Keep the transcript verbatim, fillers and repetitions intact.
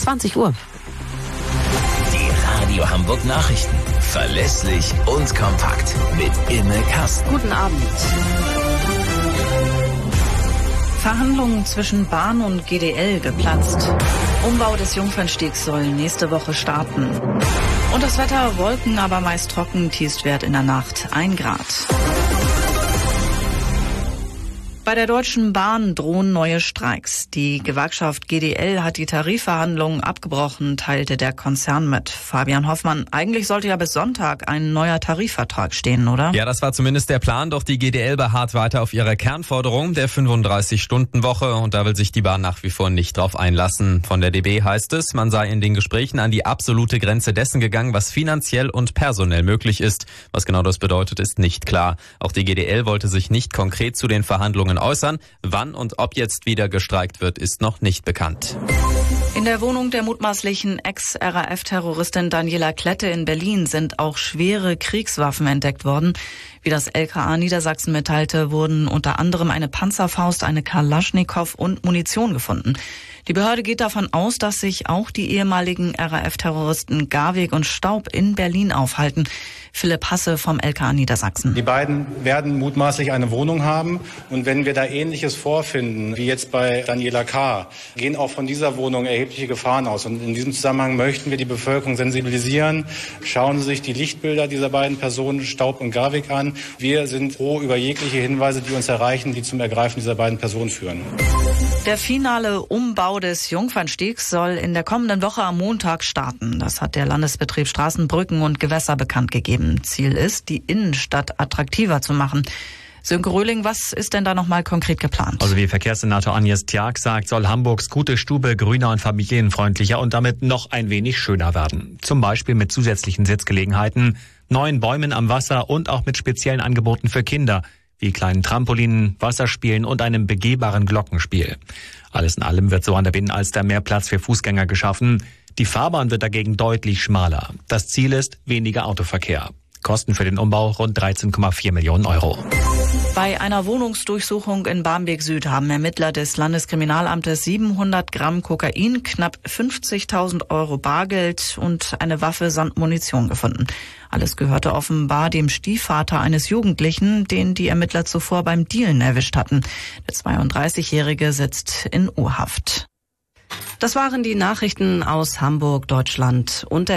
zwanzig Uhr. Die Radio Hamburg Nachrichten. Verlässlich und kompakt. Mit Imme Kasten. Guten Abend. Verhandlungen zwischen Bahn und G D L geplatzt. Umbau des Jungfernstiegs soll nächste Woche starten. Und das Wetter, Wolken, aber meist trocken, Tiefstwert in der Nacht ein Grad. Bei der Deutschen Bahn drohen neue Streiks. Die Gewerkschaft G D L hat die Tarifverhandlungen abgebrochen, teilte der Konzern mit. Fabian Hoffmann, eigentlich sollte ja bis Sonntag ein neuer Tarifvertrag stehen, oder? Ja, das war zumindest der Plan, doch die G D L beharrt weiter auf ihrer Kernforderung der fünfunddreißig-Stunden-Woche und da will sich die Bahn nach wie vor nicht drauf einlassen. Von der D B heißt es, man sei in den Gesprächen an die absolute Grenze dessen gegangen, was finanziell und personell möglich ist. Was genau das bedeutet, ist nicht klar. Auch die G D L wollte sich nicht konkret zu den Verhandlungen äußern. Wann und ob jetzt wieder gestreikt wird, ist noch nicht bekannt. In der Wohnung der mutmaßlichen Ex-R A F-Terroristin Daniela Klette in Berlin sind auch schwere Kriegswaffen entdeckt worden. Wie das L K A Niedersachsen mitteilte, wurden unter anderem eine Panzerfaust, eine Kalaschnikow und Munition gefunden. Die Behörde geht davon aus, dass sich auch die ehemaligen R A F-Terroristen Garweg und Staub in Berlin aufhalten. Philipp Hasse vom L K A Niedersachsen. Die beiden werden mutmaßlich eine Wohnung haben. Und wenn wir da Ähnliches vorfinden, wie jetzt bei Daniela K., gehen auch von dieser Wohnung erhebliche Gefahren aus. Und in diesem Zusammenhang möchten wir die Bevölkerung sensibilisieren. Schauen Sie sich die Lichtbilder dieser beiden Personen, Staub und Garweg, an. Wir sind froh über jegliche Hinweise, die uns erreichen, die zum Ergreifen dieser beiden Personen führen. Der finale Umbau des Jungfernstiegs soll in der kommenden Woche am Montag starten. Das hat der Landesbetrieb Straßen, Brücken und Gewässer bekannt gegeben. Ziel ist, die Innenstadt attraktiver zu machen. Sönke Röhling, was ist denn da nochmal konkret geplant? Also wie Verkehrssenator Agnes Tjag sagt, soll Hamburgs gute Stube grüner und familienfreundlicher und damit noch ein wenig schöner werden. Zum Beispiel mit zusätzlichen Sitzgelegenheiten, neuen Bäumen am Wasser und auch mit speziellen Angeboten für Kinder, wie kleinen Trampolinen, Wasserspielen und einem begehbaren Glockenspiel. Alles in allem wird so an der Binnenalster mehr Platz für Fußgänger geschaffen. Die Fahrbahn wird dagegen deutlich schmaler. Das Ziel ist weniger Autoverkehr. Kosten für den Umbau rund dreizehn Komma vier Millionen Euro. Bei einer Wohnungsdurchsuchung in Barmbek Süd haben Ermittler des Landeskriminalamtes siebenhundert Gramm Kokain, knapp fünfzigtausend Euro Bargeld und eine Waffe samt Munition gefunden. Alles gehörte offenbar dem Stiefvater eines Jugendlichen, den die Ermittler zuvor beim Dealen erwischt hatten. Der zweiunddreißigjährige sitzt in U-Haft. Das waren die Nachrichten aus Hamburg, Deutschland und der